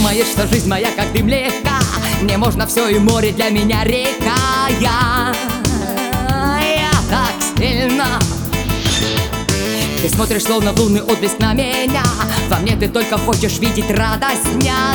думаешь, что жизнь моя как дым легка? Мне можно все, и море для меня река. Я так сильно. Ты смотришь, словно в лунный отблеск на меня. Во мне ты только хочешь видеть радость дня.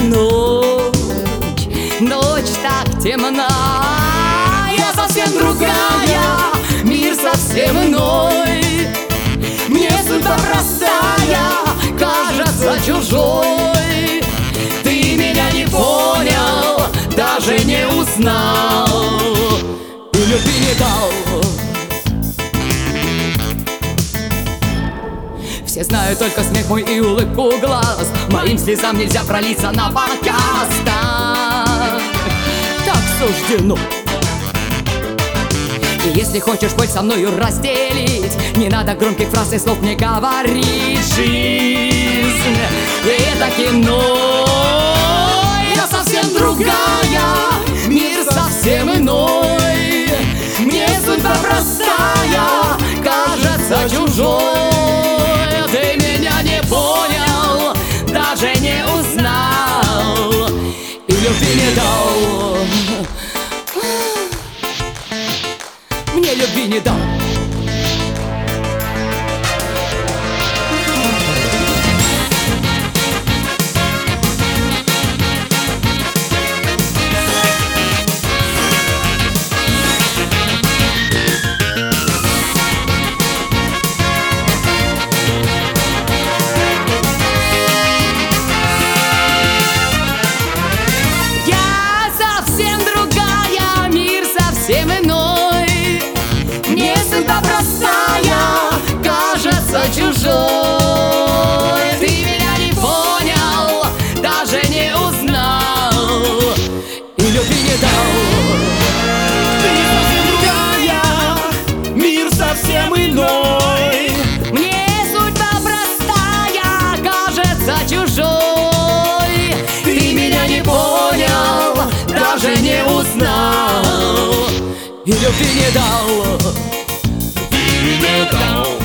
Ночь так темна. Я совсем другая, мир совсем иной. Мне судьба простая кажется чужой. Ты меня не понял, даже не узнал, и любви не дал. Все знают только смех мой и улыбку глаз. Моим слезам нельзя пролиться на показ. Так суждено. И если хочешь боль со мною разделить, не надо громких фраз и слов мне говорить. Жизнь — это кино. Я совсем другая, мир совсем иной. Мне судьба простая кажется чужой. Ты меня не понял, даже не узнал, и любви не дал. Мне любви не дал. Совсем иной. Мне судьба простая кажется чужой. Ты меня не понял, даже не узнал, и любви не дал. Ты совсем другая, мир совсем иной. Мне судьба простая кажется чужой. Ты меня не понял, даже не узнал, и любви не дал. Любви не дал.